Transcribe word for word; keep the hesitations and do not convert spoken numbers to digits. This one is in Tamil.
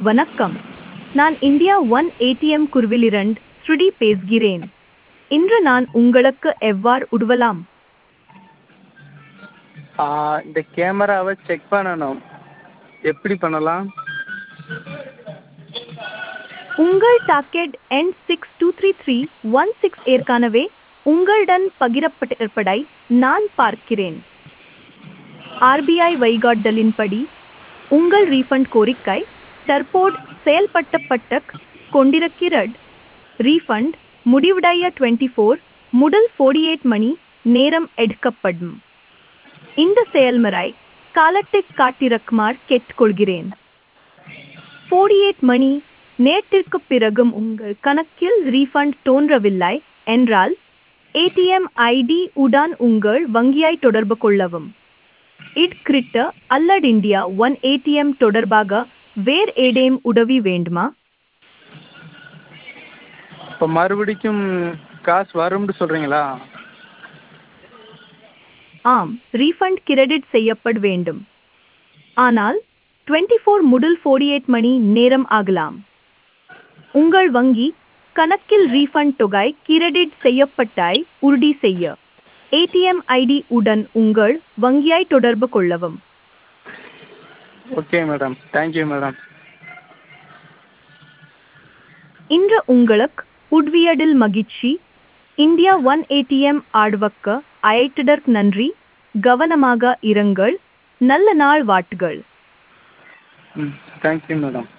வணக்கம். நான் இந்தியா ஒன் ஏடிஎம் குருவிலிருந்து ஸ்ருதி பேசுகிறேன். இன்று நான் உங்களுக்கு எவ்வாறு உதவலாம்? ஆ, இந்த கேமராவை செக் பண்ணணும். எப்படி பண்ணலாம்? உங்கள் டாக்கெட் எண் six two three three one six ஏற்கனவே உங்களுடன் பகிரப்பட்டிருப்பதை நான் பார்க்கிறேன். ஆர்பிஐ வழிகாட்டுதலின்படி உங்கள் ரீஃபண்ட் கோரிக்கை தற்போது செயல்படுத்தப்பட்டு கொண்டிருக்கிறது. ரீஃபண்ட் முடிவடைய டுவெண்ட்டி ஃபோர் முதல் ஃபோர்ட்டி எயிட் மணி நேரம் எடுக்கப்படும். இந்த செயல்முறை காலத்தை காட்டிருக்குமாறு கேட்டுக்கொள்கிறேன். ஃபோர்ட்டி எயிட் மணி நேரத்திற்குப் பிறகும் உங்கள் கணக்கில் ரீஃபண்ட் தோன்றவில்லை என்றால் ஏடிஎம் ஐடி உடன் உங்கள் வங்கியை தொடர்பு கொள்ளவும். இது குறித்த அல்லது இந்தியா ஒன் ஏடிஎம் தொடர்பாக வேறு ஏதேனும் உதவி வேண்டுமா? இப்போ மறுபடிக்கும் காசு வரும்னு சொல்கிறீங்களா? ஆம், ரீஃபண்ட் கிரெடிட் செய்யப்பட வேண்டும். ஆனால் டுவெண்ட்டி ஃபோர் முதல் ஃபோர்ட்டி எயிட் மணி நேரம் ஆகலாம். உங்கள் வங்கி கணக்கில் ரீஃபண்ட் தொகை கிரெடிட் செய்யப்பட்டதை உறுதி செய்ய ஏடிஎம் ஐடி உடன் உங்கள் வங்கியை தொடர்பு கொள்ளவும். Okay madam, thank you madam. இன்று உங்களுக்கு உதவியதில் மகிழ்ச்சி. இந்தியா ஒன் ஏடிஎம் ஆதரவுக்கு அழைத்ததற்கு நன்றி. கவனமாக இருங்கள். நல்ல நாள் வாழ்த்துகள். ம், தேங்க்யூ மேடம்.